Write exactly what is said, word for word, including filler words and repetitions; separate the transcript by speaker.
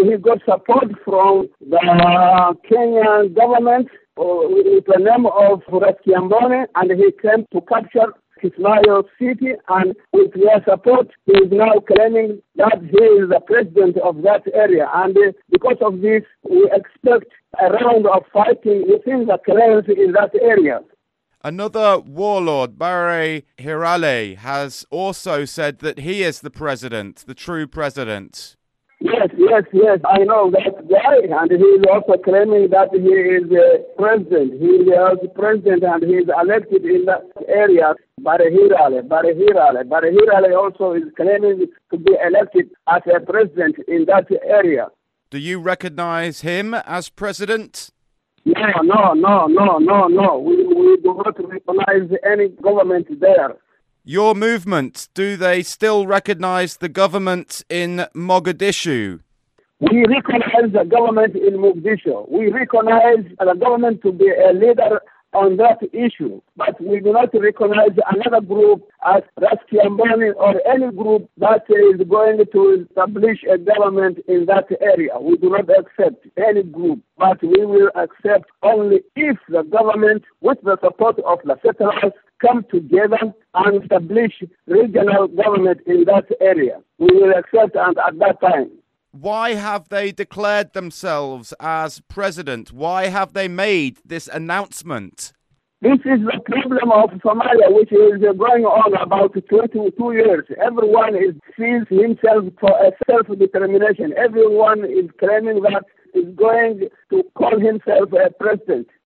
Speaker 1: he got support from the Kenyan government uh, with the name of Raskiambone, and he came to capture Kismayo City, and with their support, he is now claiming that he is the president of that area. And uh, because of this, we expect a round of fighting within the clans in that area.
Speaker 2: Another warlord, Bare Hirale, has also said that he is the president, the true president.
Speaker 1: Yes, yes, yes, I know that guy, and he is also claiming that he is the president. He is the president, and he is elected in that area. Bare Hirale, Bare Hirale, Bare Hirale also is claiming to be elected as a president in that area.
Speaker 2: Do you recognize him as president?
Speaker 1: No, no, no, no, no, no. We, we do not recognize any government there.
Speaker 2: Your movement, do they still recognize the government in Mogadishu?
Speaker 1: We recognize the government in Mogadishu. We recognize the government to be a leader on that issue, but we do not recognize another group as Raskiamboni or any group that is going to establish a government in that area. We do not accept any group, but we will accept only if the government, with the support of the settlers, come together and establish regional government in that area. We will accept, and at that time.
Speaker 2: Why have they declared themselves as president? Why have they made this announcement?
Speaker 1: This is the problem of Somalia, which is going on about twenty-two years. Everyone is sees himself for a self-determination. Everyone is claiming that is going to call himself a president.